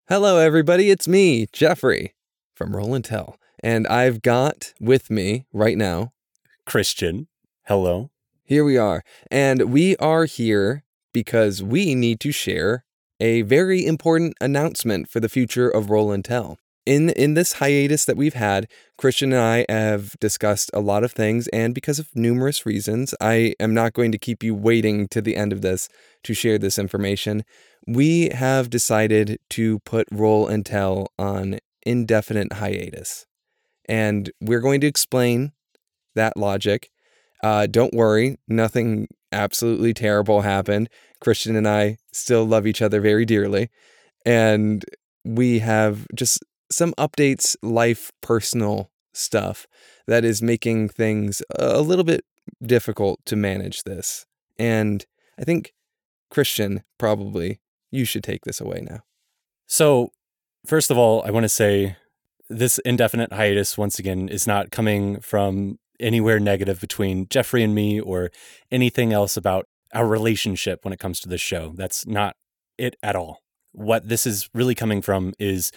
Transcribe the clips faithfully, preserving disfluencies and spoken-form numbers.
Hello, everybody. It's me, Jeffrey, from Roll and Tell. And I've got with me right now Christian. Hello. Here we are. And we are here because we need to share a very important announcement for the future of Roll and Tell. In in this hiatus that we've had, Christian and I have discussed a lot of things, and because of numerous reasons, I am not going to keep you waiting to the end of this to share this information. We have decided to put Roll and Tell on indefinite hiatus, and we're going to explain that logic. Uh, don't worry, nothing absolutely terrible happened. Christian and I still love each other very dearly, and we have just some updates, life, personal stuff that is making things a little bit difficult to manage this. And I think, Christian, probably you should take this away now. So, first of all, I want to say this indefinite hiatus, once again, is not coming from anywhere negative between Jeffrey and me or anything else about our relationship when it comes to this show. That's not it at all. What this is really coming from is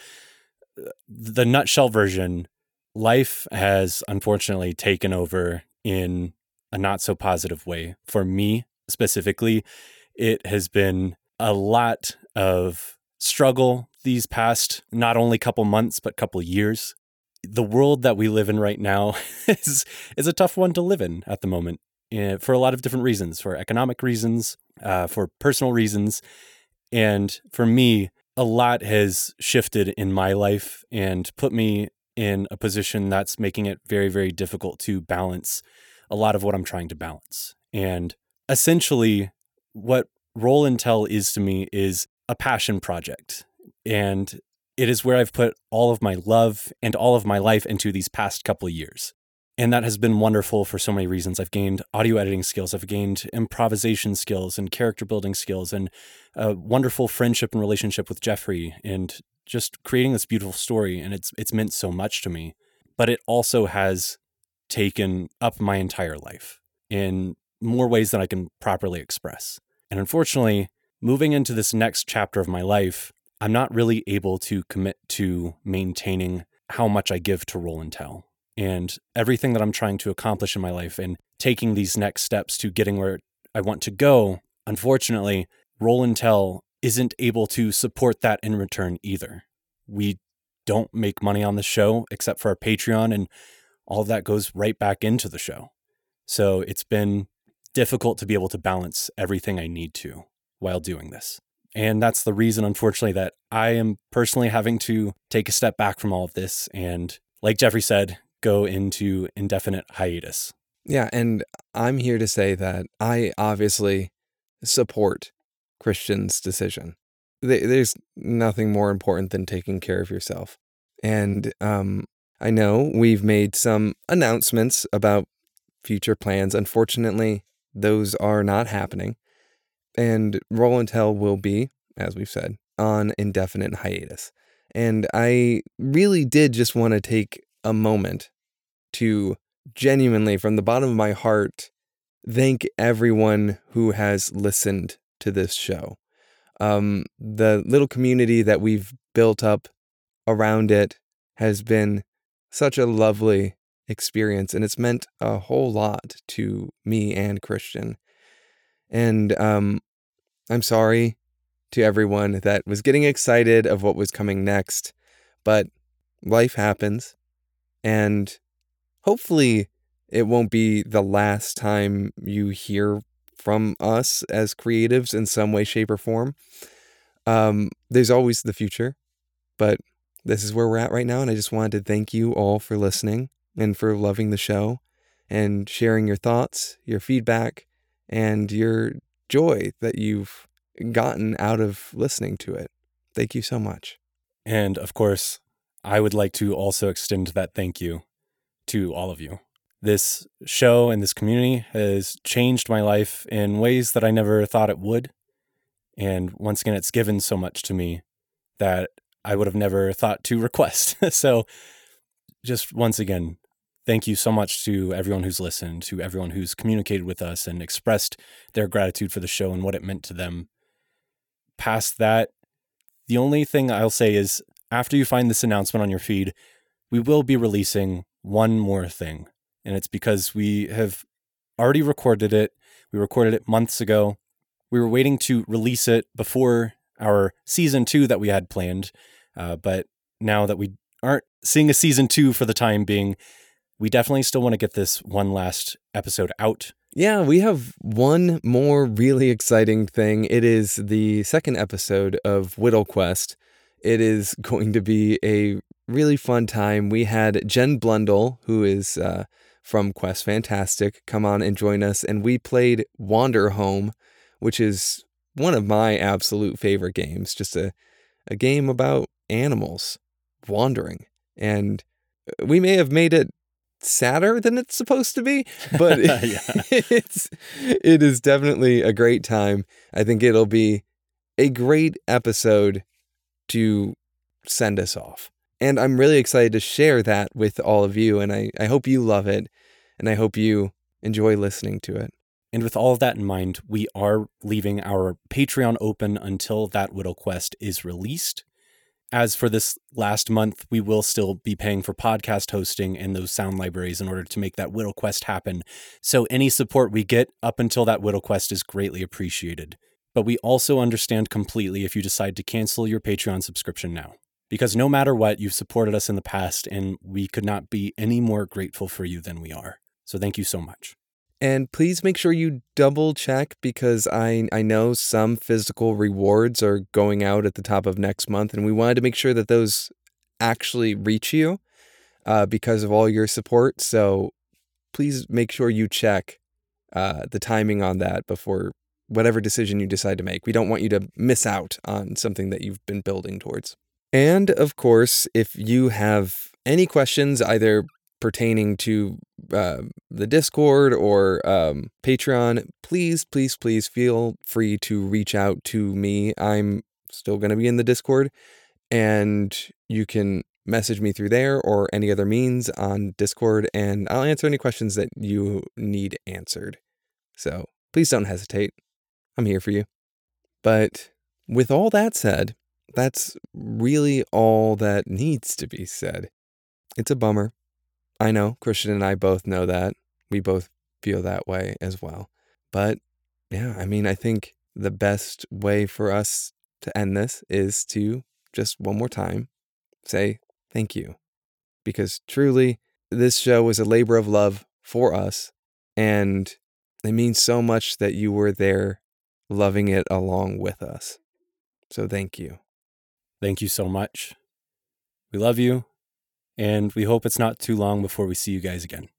the nutshell version. Life has unfortunately taken over in a not so positive way. For me specifically, it has been a lot of struggle these past not only couple months, but couple years. The world that we live in right now is, is a tough one to live in at the moment uh, for a lot of different reasons, for economic reasons, uh, for personal reasons. And for me, a lot has shifted in my life and put me in a position that's making it very, very difficult to balance a lot of what I'm trying to balance. And essentially, what Roll and Tell is to me is a passion project. And it is where I've put all of my love and all of my life into these past couple of years. And that has been wonderful for so many reasons. I've gained audio editing skills. I've gained improvisation skills and character building skills and a wonderful friendship and relationship with Jeffrey and just creating this beautiful story. And it's it's meant so much to me. But it also has taken up my entire life in more ways than I can properly express. And unfortunately, moving into this next chapter of my life, I'm not really able to commit to maintaining how much I give to Roll and Tell. And everything that I'm trying to accomplish in my life and taking these next steps to getting where I want to go, unfortunately, Roll and Tell isn't able to support that in return either. We don't make money on the show except for our Patreon, and all of that goes right back into the show. So it's been difficult to be able to balance everything I need to while doing this. And that's the reason, unfortunately, that I am personally having to take a step back from all of this and, like Jeffrey said, go into indefinite hiatus. Yeah, and I'm here to say that I obviously support Christian's decision. There's nothing more important than taking care of yourself. And um, I know we've made some announcements about future plans. Unfortunately, those are not happening. And Roll and Tell will be, as we've said, on indefinite hiatus. And I really did just want to take a moment to genuinely, from the bottom of my heart, thank everyone who has listened to this show. Um, the little community that we've built up around it has been such a lovely experience, and it's meant a whole lot to me and Christian. And um, I'm sorry to everyone that was getting excited of what was coming next, but life happens, and hopefully it won't be the last time you hear from us as creatives in some way, shape, or form. Um, there's always the future, but this is where we're at right now, and I just wanted to thank you all for listening and for loving the show and sharing your thoughts, your feedback, and your joy that you've gotten out of listening to it. Thank you so much. And of course, I would like to also extend that thank you to all of you. This show and this community has changed my life in ways that I never thought it would. And once again, it's given so much to me that I would have never thought to request. So just once again, thank you so much to everyone who's listened, to everyone who's communicated with us and expressed their gratitude for the show and what it meant to them. Past that, The only thing I'll say is after you find this announcement on your feed, we will be releasing one more thing. And it's because we have already recorded it. We recorded it months ago. We were waiting to release it before our season two that we had planned. Uh, but now that we aren't seeing a season two for the time being, we definitely still want to get this one last episode out. Yeah, we have one more really exciting thing. It is the second episode of Whittle Quest. It is going to be a really fun time. We had Jen Blundell, who is uh, from Quest Fantastic, come on and join us, and we played Wander Home, which is one of my absolute favorite games. Just a, a game about animals wandering. And we may have made it sadder than it's supposed to be, but it's it is definitely a great time. I think it'll be a great episode to send us off. And I'm really excited to share that with all of you, and I, I hope you love it, and I hope you enjoy listening to it. And with all of that in mind, we are leaving our Patreon open until that Whittle Quest is released. As for this last month, we will still be paying for podcast hosting and those sound libraries in order to make that Whittle Quest happen. So any support we get up until that Whittle Quest is greatly appreciated. But we also understand completely if you decide to cancel your Patreon subscription now. Because no matter what, you've supported us in the past, and we could not be any more grateful for you than we are. So thank you so much. And please make sure you double check, because I, I know some physical rewards are going out at the top of next month, and we wanted to make sure that those actually reach you uh, because of all your support. So please make sure you check uh, the timing on that before whatever decision you decide to make. We don't want you to miss out on something that you've been building towards. And of course, if you have any questions, either pertaining to uh, the Discord or um, Patreon, please, please, please feel free to reach out to me. I'm still going to be in the Discord, and you can message me through there or any other means on Discord, and I'll answer any questions that you need answered. So please don't hesitate. I'm here for you. But with all that said, that's really all that needs to be said. It's a bummer. I know, Christian and I both know that. We both feel that way as well. But yeah, I mean, I think the best way for us to end this is to just one more time say thank you. Because truly, this show was a labor of love for us, and it means so much that you were there loving it along with us. So thank you. Thank you so much. We love you. And we hope it's not too long before we see you guys again.